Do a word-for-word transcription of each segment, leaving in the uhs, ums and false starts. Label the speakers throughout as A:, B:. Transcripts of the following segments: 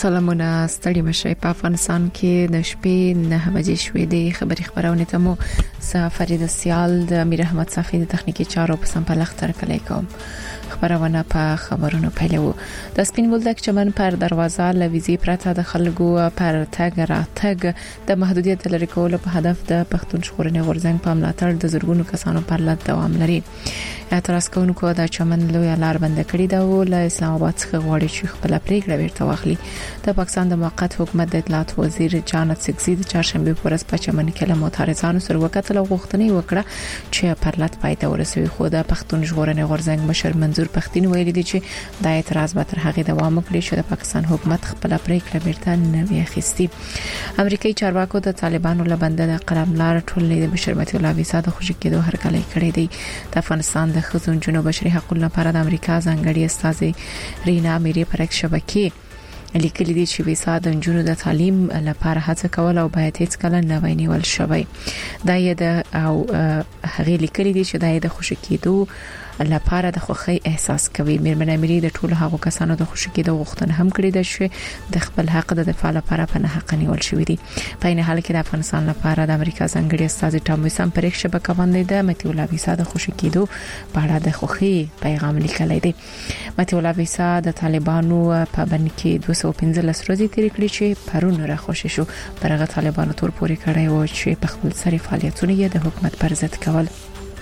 A: سلامونه ستړي مشي په افغانستان کې د شپې نه بجې شوې د خبري خبرونه ته مو سفرید سیال د امیر احمد صافی د تخنیکی چارو په سمپلخ تر کلی کوم خبرونه په خبرونو پیلو د سپین بولدک چمن پر دروازه لويزي پرته د خلکو پر تګ راتګ د محدودیت لري کول په هدف د پښتون ژغورنې غورځنګ په ملاتړ د زورګونو کسانو پر لټ دوام لري اعتراض کوونکو د چمن لوی لار بند کړی دا ول اسلام آباد څخه غواړي چې خپل پریکړه ورته واخلي د پاکستان د موقت حکومت د اطلاعات وزیر جانت سکزي د چهارشنبه په ورځ په چمن کې له معترضانو سره وکړه غوښتنې وکړه چې پرلط پایته ورسوي خو د پښتون ژغورنې غورځنګ مشر منظور پښتين ویلي دی چې د اعتراض به تر هغه دوام وکړي چې د پاکستان حکومت خپل پریکړه ورته نه وي اخیستي امریکایي چارواکو د طالبانو له بند د قلملار ټولنې د بشر متي الله ویسا د خوشی کېدو هرکلی کړی دی د افغانستان د خزون جنوب بشري حقوقو لپاره د امریکا ځانګړي استاذ رینا میری پرک شبکې لیکلي دي چې ویسا د جنونو د تعلیم لپاره هڅه کول او باید هیڅ کله نه وینول شوی دا یې د او هغه لیکلي دي چې د خوشی کېدو لپاره د خوخي احساس کوي میرمن امری د ټولو هغو کسانو د خوشی کېدو غوښتنه هم کړې ده چې د خپل حق د دفاع لپاره په نه حق نیول شوی دي په نه حال کې د افغانستان لپاره د امریکا ځانګړي استاذ ټام وسام پرېښ شبکه باندې د متي الله ویسا د خوشی کېدو په اړه د خوخي پیغام لیکلی دی متي الله ویسا د طالبانو په بند کې دوه سوه پنځلس ورځې تیر کړې چې پرون را خوشی شو پرغه طالبانو تور پوري کړی و چې په خپل سری فعالیتونه یې د حکومت پر ضد کول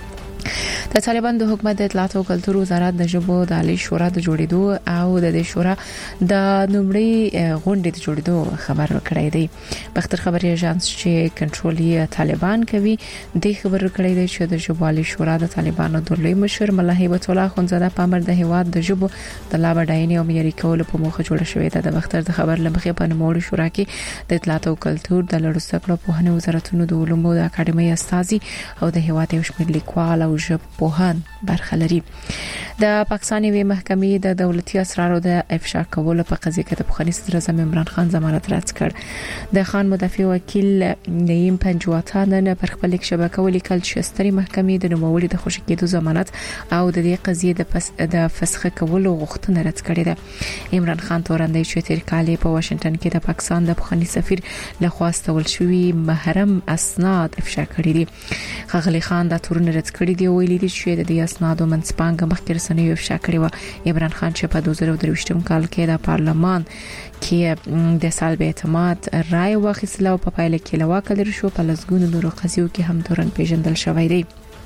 A: د طالبان د حکومت د اطلاعات او کلتور وزارت د ژبو د عالی شورا د جوړېدو او د دې شورا د نومړي غونډې د جوړېدو خبر ورکړی دی بختر خبري ایجنس چې کنټرولي طالبان کوي د خبر ورکړی دی چې د ژبو عالی شورا د طالبانو د لوی مشر ملا هیبت الله خنزاده په امر د هیواد د ژبو د لابډاینې او معیاري کولو په موخه جوړه شوې ده د بختر د خبر لمخې په نوموړي شورا کې د اطلاعات او کلتور د لړ سکلو په هنه وزارتونو د علومو د اکاډمي استاذي او د هیواد یو شمېر لیکوال او ژب پوهان برخه لري د پاکستان وی محکمې د دولتي اسرارو د افشا کولو په قضیه کې د بخاري صدر اعظم عمران خان ضمانت رد کړ د خان مدافع وکیل نیم پنجواتا نن پر خپل شبکه ولیکل چې ستري محکمې د نوموړي د خوشی کېدو ضمانت او د دې قضیه د پس د فسخ کولو غوښتنه رد کړې ده عمران خان تورندې چې تیر کال په واشنگټن کې د پاکستان د بخاري سفیر لخوا استول شوی محرم اسناد افشا کړی دي خغلی خان د تورن رد کړی دی ویلي دي چې د اسنادو منځپانګه مخکې رسنیو افشا کړی و عمران خان چې په دوه زره درویشتم کال کې د پارلمان کې د سالب اعتماد رائے واخیستله او په پایله کې لواک لري شو په لسګونو نورو قضیو کې هم تورن پیژندل شوی دی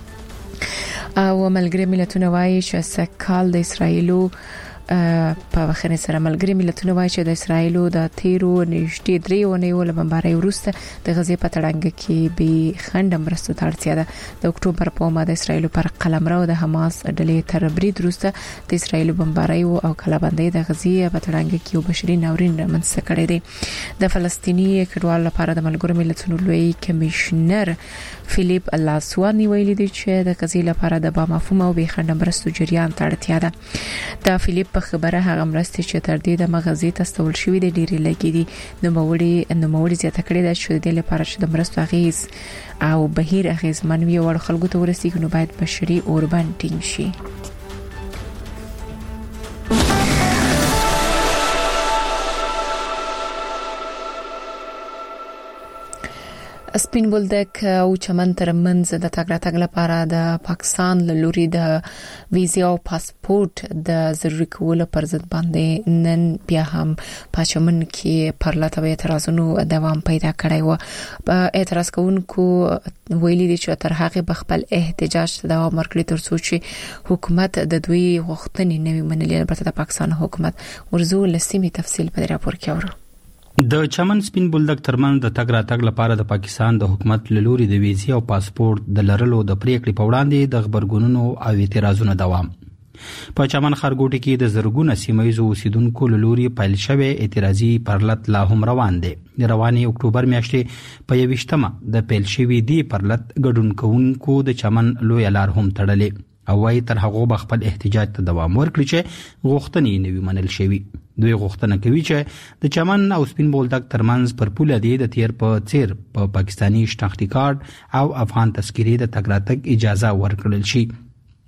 A: او ملګری ملتونه وایي چې سکهال د اسرایلو په وخت سره ملګری ملتونه وایي چې د اسرایلو د تیرو نږدې درې ونیو له بمبارۍ وروسته د غزې په تړنګ کې به خند مرستو ته اړتیا ده د اکتوبر په اومه د اسرایلو پر قلمرو د حماس ډلې تر برید وروسته د اسرایلو بمبارۍ او کلابندۍ د غزې په تړنګ کې یو بشري ناورین رامنځته کړی دی د فلسطیني کډوالو لپاره د ملګرو ملتونو لوی کمشنر فلیپ لاسوانی ویلي دی چې د غزې لپاره د با مفهوم او به خند مرستو جریان ته اړتیا ده د فلیپ په خبره هغه مرستې چې تر دې د مغزي تستول شوې د ډېری لګې دي نو موري نو موري زیاته کړې ده چې د لپاره چې د مرستو اغیز او بهیر اغیز منوي او خلکو ته ورسیږي نو باید بشري اوربان ټینګ شي سپین بولدک او چمن ترمنځ د تګ راتګ لپاره د پاکستان له لوري د ویزا او پاسپورت د ضروري کولو پر ضد باندې نن بیا هم په چمن کې پرلط او اعتراضونو دوام پیدا کړی و اعتراض کوونکو ویلي دي چې تر هغه بخپل احتجاج دوام ورکړي تر څو چې حکومت د دوی غوښتنې نوي منلي البته د پاکستان حکومت ورزو لسیمي تفصیل په راپور کې اورو
B: د چمن سپین بولدک ترمن د تګ راتګ لپاره د پاکستان د حکومت لوري د ویزا او پاسپورت د لرلو د پریکړې په وړاندې د خبرګونونو او اعتراضونو دوام په چمن خرګوټي کې د زرګونو سیمایي اوسیدونکو لوري پیل شوه اعتراضي پرلط لا هم روان دي رواني اکتوبر میاشتې په یوشتمه د پیل شوی دی پرلط ګډون کوونکو د چمن لوی لار هم تړلې او وايي تر هغه بخپل احتجاج ته دوام ورکړي چې غوښتنې نوي منل شوی دوی غوښتنه کوي چې د چمن او سپین بولدک ترمنځ پر پوله دی د تیر په څیر په پاکستانی شناختی کارت او افغان تذکری د تګ راتګ اجازه ورکړل شي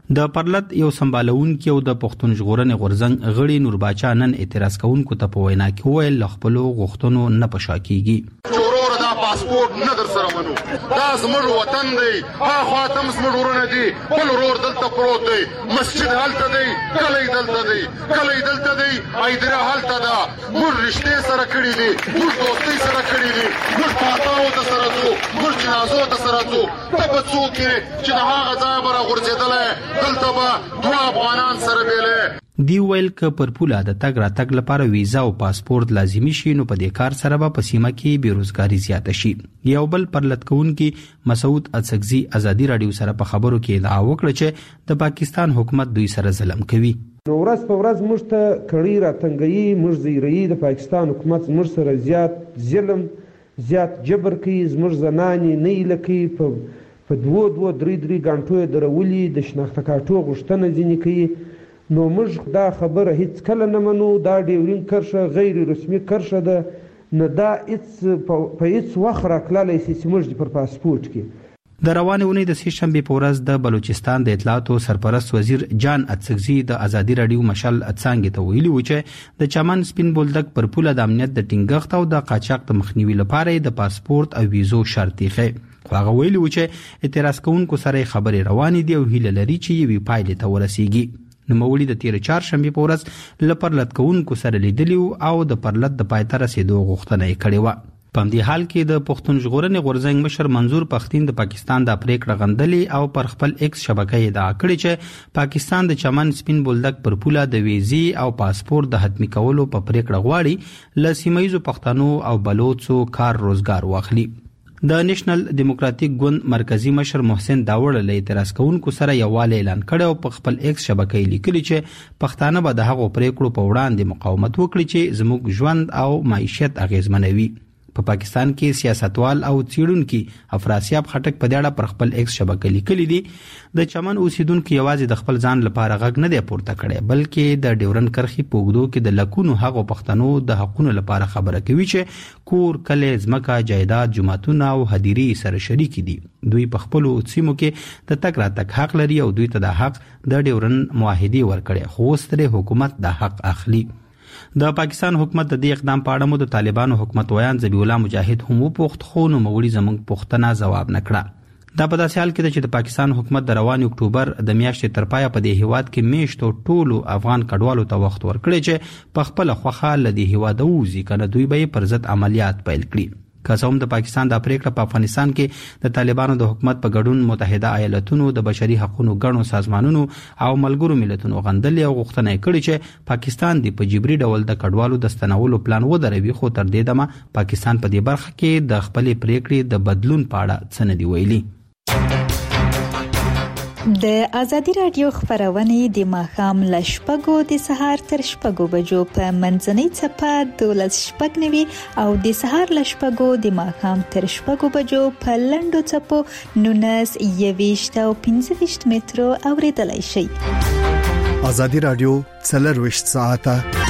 B: د پرلط یو سمبالونکو او د پښتون ژغورنې غورځنګ غړي نور باچا نن اعتراض کوونکو ته په وینا کې ویل خپل غوښتنو نه پشا کیږي.
C: چورور دا پاسپورت نه در سره منو، دا زموږ وطن دی، ها خاطم زموږ ورونه دي، بل ورور دلته پروت دی، مسجد هلته دی، کلی دلته دی، کلی دلته دی، ایدره هلته ده. موږ رشتې سره کړي دي، موږ دوستۍ سره کړي دي، موږ پاتاو ته سره ځو، موږ جنازو ته سره ځو. ته به څوک یې چې د هغه ځایه به راغورځېدلی دلته به دوه افغانان سره بیلی.
B: دی ویل ک پر پوله د تګ را تګ لپاره ویزا او پاسپورت لازمی شي، نو په دې کار سره به په سیمه کې بیروزګاری زیاته شي. یو بل پرلط کوونکي مسعود اڅکزي ازادي رادیو سره په خبرو کې ادعا وکړه چې د پاکستان حکومت دوی سره ظلم کوي.
D: نو ورځ په ورځ موږ ته کړي راتنګي، موږ زیري د پاکستان حکومت موږ سره زیات ظلم زیات جبر کوي. زموږ زنانې نه لکي په په دوه دوه درې درې غنټو درولي د شناخته کارتو غوښتنه ځینې کوي. نو موږ دا خبره هیڅ کله نه منو. دا ډیورین کرښه غیر رسمي کرښه ده، نه دا هیڅ په هیڅ وخت راکلالی سي چې موږ پر پاسپورت کې.
B: د روانې اونۍ د سې شنبې په ورځ د بلوچستان د اطلاعاتو سرپرست وزیر جان اڅکزي د ازادي رادیو مشال اڅانګې ته ویلي و چې د چمن سپین بولدک پر پوله د امنیت د ټینګښت او د قاچاق د مخنیوي لپاره د پاسپورت او ویزو شرط یې خو هغه ویلي و چې اعتراض کوونکو سره خبرې روانې دي او هیله لري چې یوې پایلې ته ورسیږي. نوموړي د تیر چهارشنبې په ورځ له پرلط کوونکو سره لیدلي او د پرلط د پای ته رسیدو غوښتنه یې کړې وه. په همدې حال کې د پښتون ژغورنې غورځنګ مشر منظور پښتين د پاکستان د پریکړه غندلې او پر خپل ایکس شبکې ادعا کړې چې پاکستان د چمن سپین بولدک پر پوله د ویزي او پاسپورت د حتمی کولو په پریکړه غواړي ل سیمایزو پښتنو او بلوچو کار روزګار واخلي. د نېشنل ډیموکراټیک ګوند مرکزی مشر محسن داوړ له اعتراض کوونکو سره یووالی اعلان کړی او په خپل ایکس شبکې لیکلي چې پښتانه به د هغو پریکړو په وړاندې مقاومت وکړي چې زموږ ژوند او معیشت اغیزمنوي. په پا پاکستان کې سیاستوال او څیړونکي افراسیاب خټک په دې اړه پر خپل ایکس شبکې لیکلي دي د چمن اوسیدونکو یوازې د خپل ځان لپاره غږ نه دی پورته کړی، بلکې د ډیورن کرخي په اوږدو کې د لکونو هغو پښتنو د حقونو لپاره خبره کوي چې کور، کلی، ځمکه، جایداد، جوماتونه او هدیرې سره شریک دي. دوی په خپلو سیمو کې د تګ راتګ حق لري او دوی ته د حق د ډیورن معاهدې ورکړي، خو اوس ترې حکومت د حق اخلي. د پاکستان حکومت د دې اقدام په اړه مو د طالبانو حکومت ویان ذبیح الله مجاهد هم وپوښت، خو نوموړي زموږ پوښتنه ځواب نه کړه. دا په داسې حال کې ده چې د پاکستان حکومت د روانې اکتوبر د میاشتې تر پایه په دې هیواد کې میشتو ټولو افغان کډوالو ته وخت ورکړی چې په خپله خوښه له دې هیواده ووځي، کنه دوی به یې پر ضد عملیات پیل کړي. که څه هم د پاکستان د پریکړه په افغانستان کې د طالبانو د حکومت په ګډون متحده ایالاتونو د بشري حقوقو ګڼو سازمانونو او ملګرو ملتونو غندلې او غوښتنه یې کړې چې پاکستان د په جبري ډول د کډوالو د ستنولو پلان ودروي، خو تر دې دمه پاکستان په دې برخه کې د خپلې پریکړې د بدلون په اړه څه نه دی ویلي.
E: د ازادي رادیو خبرونه د ماښام له شپږو د سهار تر شپږو بجو په منځنۍ چپه دولس شپږ نوي او د سهار له شپږو د ماښام تر شپږو بجو په لنډو چپو نونس یويشت او پنځه ویشت مترو اوریدلای شئ.
F: ازادي رادیو څلرویشت ساعته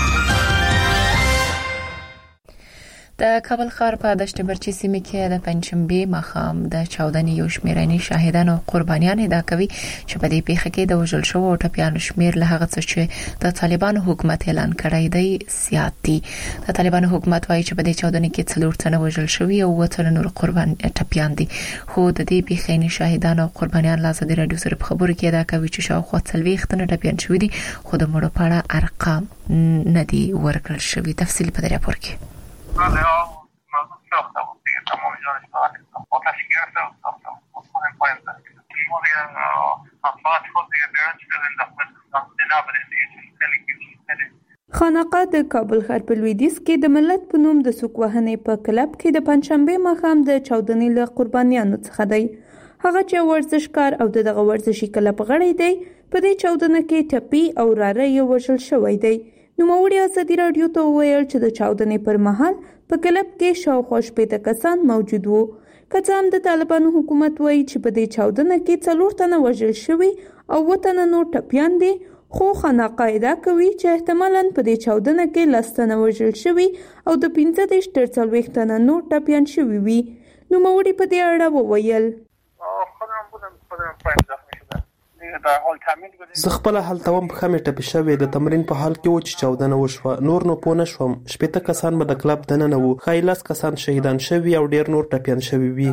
A: د کابل ښار په دشت برچي سیمه کې د پنځشنبه ماښام د چاودنې یو شمیرني شاهدان او قربانیان ادعا کوي چې په دې پیښه کې د وژل شوو او ټپیانو شمیر له هغه څه چې د طالبانو حکومت اعلان کړی دی زیات دي. د طالبانو حکومت وايي چې په دې چاودنې کې څلور تنه وژل شوي او اووه تنه نور قربان ټپیان دي، خو د دې پیښې شاهدان او قربانیان له ازادي رادیو سره په خبرو کې ادعا کوي چې شاوخوا څلوېښت تنه ټپیان شوي دي، خو د مړو په اړه ارقام نه دي ورکړل شوي. تفصیل په دې راپور کې.
G: Vale, nosotros estamos, estamos millones de dólares. Otra siquiera estamos en cuenta. Muy bien, أصبحت فضية بعجل الأخوة لنابل الإنجليزي.
H: خانقاه د کابل ښار په لویدیځ کې د ملت په نوم د سوک وهنې په کلب کې د پنځشنبه ماښام د چاودنې له قربانیانو څخه دی. هغه چې ورزشکار او دغه ورزشي کلب غړی دی، په دې چاودنه کې ټپي او راره یې وژل شوی دی. نوموړي ازادي رادیو ته وویل چې د چاودنې پر مهال په کلب کې شاوخوا شپېته کسان موجود وو. که څه هم د طالبانو حکومت وایي چې په دې چاودنه کې څلور تنه وژل شوي او اووه تنه نور ټپیان دي، خو خانقاه ادعا کوي چې احتمالاً په دې چاودنه کې لس تنه وژل شوي او د پنځه دېرش تر څلوېښت تنه نور ټپیان شوي وي. نوموړي په دې اړه وویل:
G: خودم بودم خودم پایم زخمی شدم دیگه
I: زه خپل هلته وم په خمه ټپي شوې د تمرین په حال کې و چې چاودنه وشوه. نور نو پوه نه شوم. شپېته کسان به د کلب دننه وو. ښایي لس کسان شهیدان شوي او ډېر نور ټپیان شوي وي.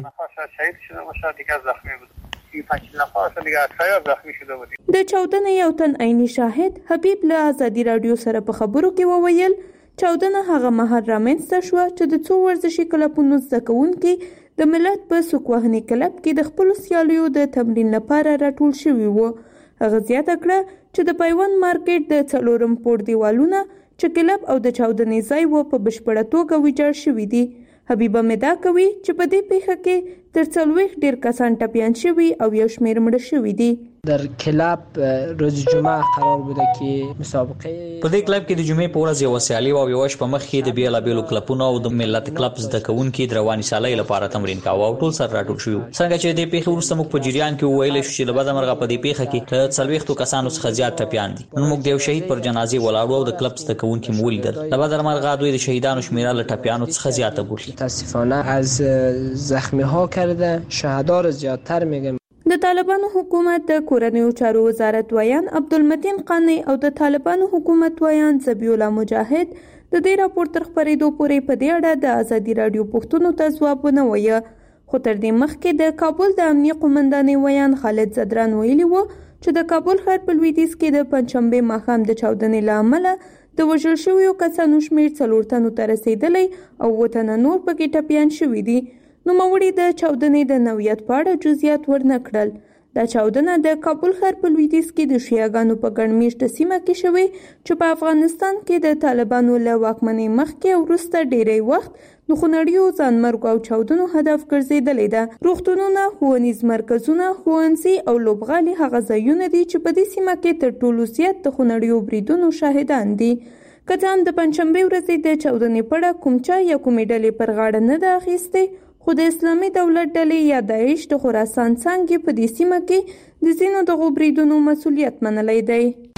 H: د چاودنې یو تن عیني شاهد حبیب له ازادي رادیو سره په خبرو کې وویل چاودنه هغه مهال رامنځته شوه چې د څو ورزشي کلبونو زده کوونکي د ملت په سوکوهنې کلب کې د خپلو سیالیو د تمرین لپاره راټول شوي وو. هغه زیاته کړه چې د پیوند مارکیټ د څلورم پوړ دیوالونه چې کلب او د چاودنې ځای و په بشپړه توګه ویجاړ شوي دي. حبیبه مدا کوي چې په دې پیښه کې تر څلوېښت ډېر کسان ټپیان شوي او یو شمېر مړه شوي دي.
J: در کلاب روز جمعه قرار بوده که مسابقه
K: په دې کلب کې د جمعې په ورځ یو سیالي او یو شپه مخکې د بیلابیلو کلبونو او د ملت کلب زده کوونکي د رواني سیالۍ لپاره تمرین کاوه او ټول سره راټول شوي. څنګه چې د پیښې وروسته موږ په جریان کې وویلی شو چې له بده مرغه په دې پیښه کې له څلوېښتو کسانو څخه زیات ټپیان دي. نو موږ د یو شهید پر جنازې ولاړو او د کلب زده کوونکي مو ولیدل. له بده مرغه دوی د شهیدانو شمېره له ټپیانو څخه زیاته بولي.
J: متاسفانه از زخمی ها کرده شهدا را زیاتر میگم.
H: د طالبانو حکومت د کورنیو چارو وزارت ویان عبدالمتین قانی او د طالبانو حکومت ویان ذبیح الله مجاهد د دې راپور تر خپرېدو پورې په دې اړه د ازادي راډیو پوښتنو ته ځواب ونه وایه. خو تر دې مخکې د کابل د امنیه قومندانې ویان خالد زدران ویلي و چې د کابل ښار په لویدیځ کې د پنجشنبې ماښام د چاودنې له امله د وژل شویو کسانو شمېر څلور تنو ته رسېدلی او اووه تنه نور پکې ټپیان شوي دي. نوموړي د چاودنې د نوعیت په اړه جزئیات ورنه کړل. دا چاودنه د کابل ښار په لویدیځ کې د شیعاګانو په ګڼ میشته سیمه کې شوې چې په افغانستان کې د طالبانو له واکمنۍ مخکې او وروسته ډېری وخت د خونړیو ځانمرګو او چاودنو هدف ګرځېدلې ده. روغتونونه، ښوونیز مرکزونه، ښوونځي او لوبغالي هغه ځایونه دي چې په دې سیمه کې تر ټولو زیات د خونړیو بریدونو شاهدان دي. که څه هم د پنجشنبې ورځې د چاودنې په اړه کوم چا یا کومې ډلې پر غاړه نه ده اخیستې، خو د اسلامي دولت ډلې یا داعش د خراسان څانګې په دې سیمه کې د ځینو دغو بریدونو مسؤلیت منلی دی.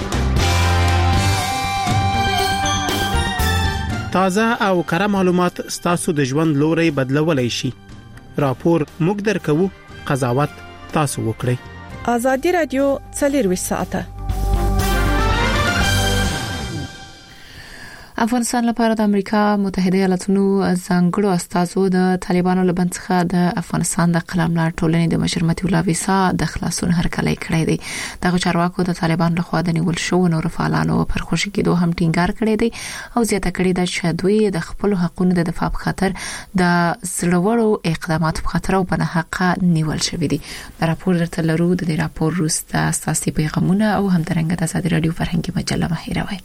L: تازه او کره معلومات ستاسو د ژوند لوري بدلولای شي. راپور موږ درکوو، قضاوت تاسو وکړئ.
A: ازادي رادیو څلورویشت ساعته افغانستان لپاره د امریکا متحده ایالاتونو ځانګړو استازو د طالبانو له بند څخه د افغانستان د قلمرو ټولنې د مشر متي الله ویسا د خلاصون هرکلی کړی دی. دغه چارواکو د طالبانو لخوا د نیول شو نور فعالانو پر خوشي کېدو هم ټینګار کړی دی او زیاته کړی ده چې دوی د خپل حقوقو د دفاع په خاطر د زړورو اقداماتو په خاطر او په حق نیول شوی دي. د راپور درته لرو. د دې راپور وروسته اساسي پیغامونه او همدارنګه د ازادي رادیو فرهنګي مجله مهیروي.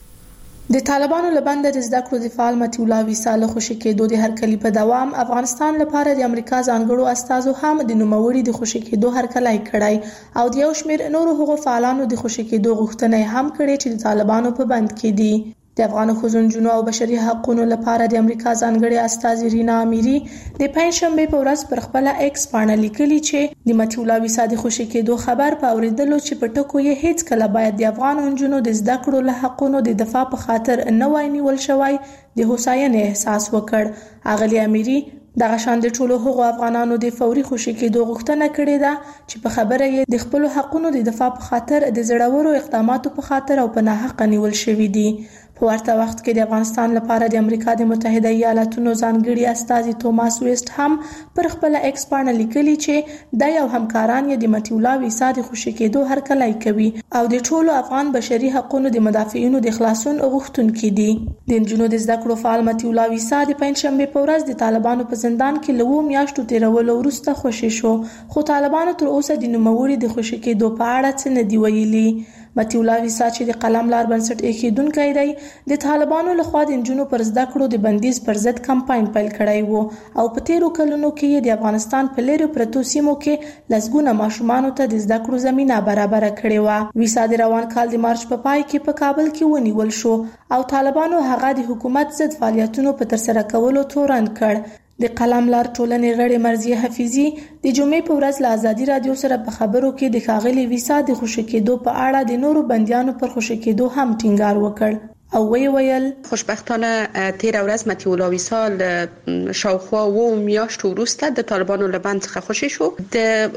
M: د طالبانو لبند د زده کړو د فعال متي الله ویسا له خوشي کېدو د هرکلی په دوام افغانستان لپاره د امریکا ځانګړو استازو هم د نوموړي د خوشي کېدو هرکلی کړای او د یو شمېر نورو هغو فعالانو د خوشي کېدو غوښتنه هم کړې چې د طالبانو په بند کې دي. د افغان خوځنجونو او بشري حقوقو لپاره د امریکا ځانګړي استاذ رینا امیری د پنځشنبه په ورځ پر خپل ایکس باندې لیکلي چې د متي الله ویسا د خوشي کېدو خبر په اوریدلو چې په ټکو یې هیڅ کله باید د افغان خوځنجونو د زده کړو له حقوقو د دفاع په خاطر نه وای نیول شوی د هوساینې احساس وکړ. اغلی امیری دغه شان د ټولو هغو افغانانو د فوري خوشي کېدو غوښتنه کړې ده چې په خبره یې د خپل حقوقو د دفاع په خاطر د زړورو اقداماتو په خاطر او په ناحق نیول شوی دي. په ورته وخت کې د افغانستان لپاره د امریکا د متحده ایالاتونو ځانګړي استازي توماس ویسټ هم پر خپل ایکس باندې لیکلي چې د یو همکاران یې د متي الله ویسا د خوشي کېدو هرکلی کوي او د ټولو افغان بشري حقوقو د مدافعینو د خلاصون غوښتونکي دي. د نجونو د زده کړو فعال متي الله ویسا د پنځشنبه په ورځ د طالبانو په زندان کې له اووه میاشتو تیرولو وروسته خوشي شو، خو طالبانو تر اوسه د نوموړي د خوشي کېدو په اړه څه نه دی ویلي. متي الله ویسا چې د قلم لار بنسټ ایښودونکی دی د طالبانو لخوا د نجونو پر زده کړو د بندیز پر ضد کمپاین پیل کړی وو او په تیرو کلونو کې د افغانستان په لرې پرتو سیمو کې لسګونه ماشومانو ته د زده کړو زمينه برابر کړې و. ویسا د روان کال د مارچ په پای کې په کابل کې ونیول شو او طالبانو هغه د حکومت ضد فعالیتونو په ترسره کولو تورن کړ. د قلم لار ټولنې غړي مرضیه حفیظي د جمعې په ورځ له ازادي رادیو سره په خبرو کې د ښاغلي ویسا د خوشي کېدو په اړه د نورو بندیانو پر خوشي کېدو هم ټینګار وکړ او وی ویل
N: خوشبختانه تیر ورځ متي الله ویسا شاوخوا و میاشت وروسته د طالبانو له بند څخه خوشي شو. د